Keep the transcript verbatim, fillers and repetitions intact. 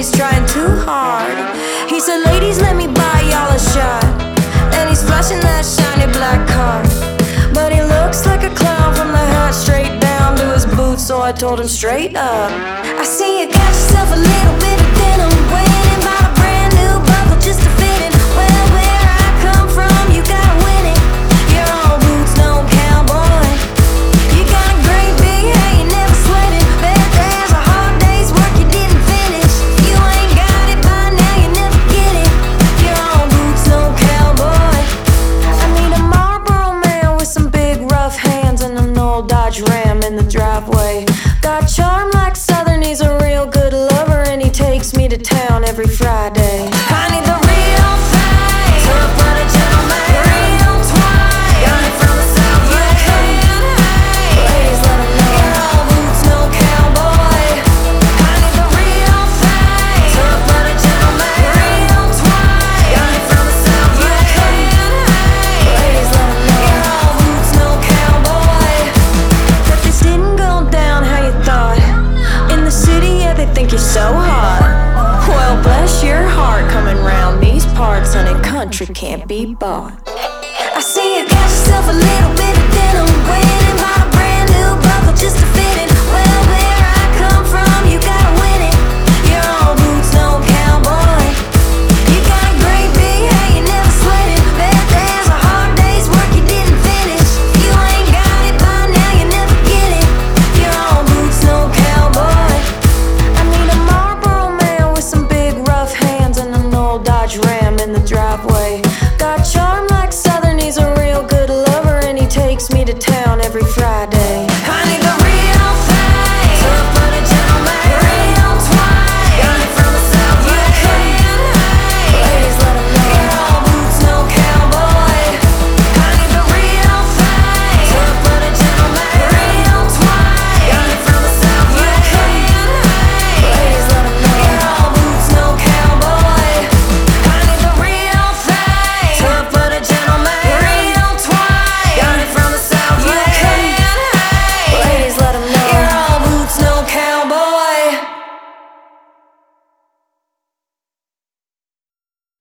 he's trying too hard. He said, ladies, let me buy y'all a shot. And he's flashing that shiny black car. But he looks like a clown from the hat straight down to his boots, so I told him straight up, I see you got yourself a little bit of denim. Went and bought a brand new buckle just to fit in. Well, where I come from, you gotta win it. Your old boots don't count, boy. You got a great big hat, you never sweated. Bet there's a hard day's work you didn't finish. You ain't got it by now, you never get it. Your old boots don't count, boy. I need a Marlboro man with some big rough hands and an old Dodge Ram in the driveway. Got charm like Southern, he's a real good lover, and he takes me to town every Friday. I need the real thing, tough but a gentleman, real twine, got it from the South. You can't hang, ladies let him know your old boots no cowboy. I need the real thing, tough but a gentleman, real twine, got it from the South. You can't hang, ladies let him know your old boots no cowboy. But this didn't go down how you thought. In the city, yeah, they think you're so hot. Well, bless your heart, coming round these parts, honey, country can't be bought. I see you got yourself a little bit of denim. Went and bought a brand new buckle just to fit in.